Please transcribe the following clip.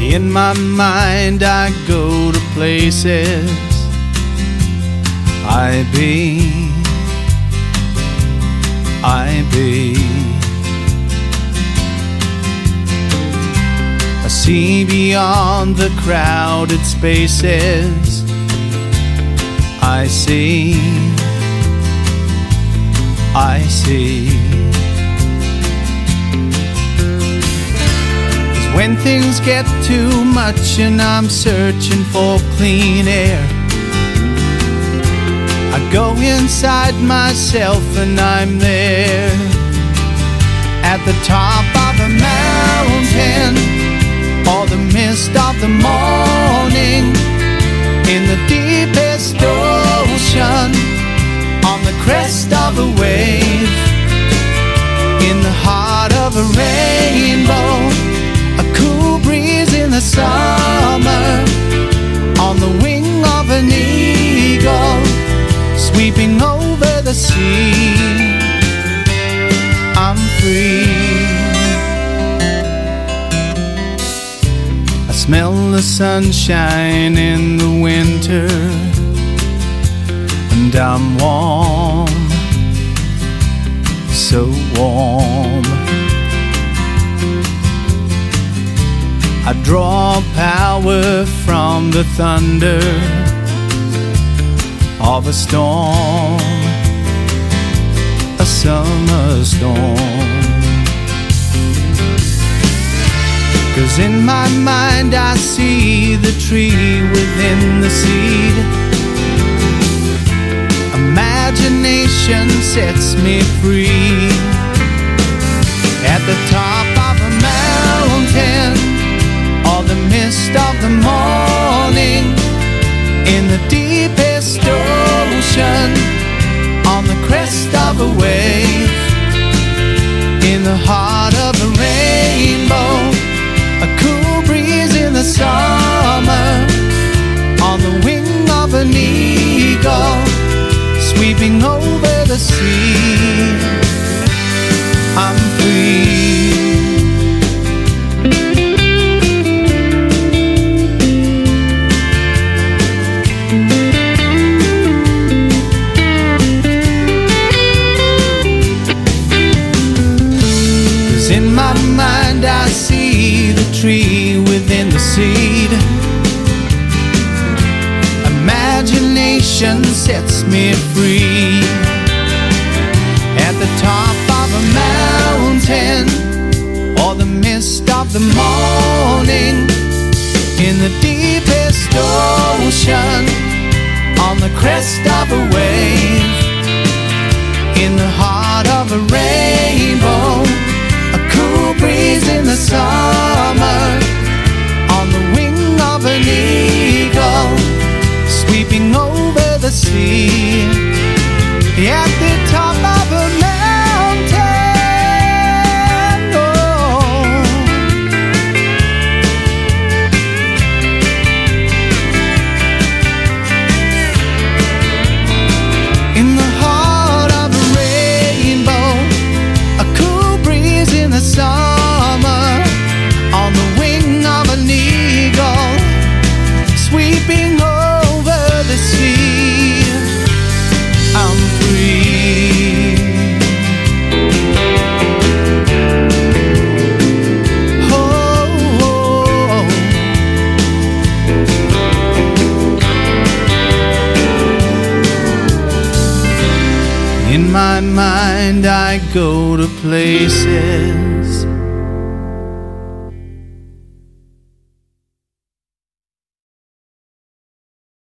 In my mind I go to places I be. I see beyond the crowded spaces. I see. When things get too much and I'm searching for clean air, I go inside myself and I'm there. At the top of a mountain, or the mist of the morning, in the deepest ocean, on the crest of a wave, in the heart of a rainbow, a cool breeze in the summer, on the wing of an eagle, sweeping over the sea. I'm free. I smell the sunshine in the winter, and I'm warm, so warm. I draw power from the thunder of a storm, a summer storm. 'Cause in my mind I see the tree within the seed. Imagination sets me free. At the top of a mountain, or the mist of the morning, in the deepest ocean, on the crest of a wave, in the heart of a rainbow, a cool breeze in the summer, on the wing of an eagle, sweeping over the sea. I'm free. In my mind I see the tree within the seed. Imagination sets me free. At the top of a mountain, or the mist of the morning, in the deepest ocean, on the crest of a wave, in the heart of a rainbow, a cool breeze in the summer, on the wing of an eagle, sweeping over the sea. At the top of a mountain, oh. In the heart of a rainbow, a cool breeze in the summer, on the wing of an eagle, sweeping over the sea. I'm free. Oh, oh. In my mind I go to places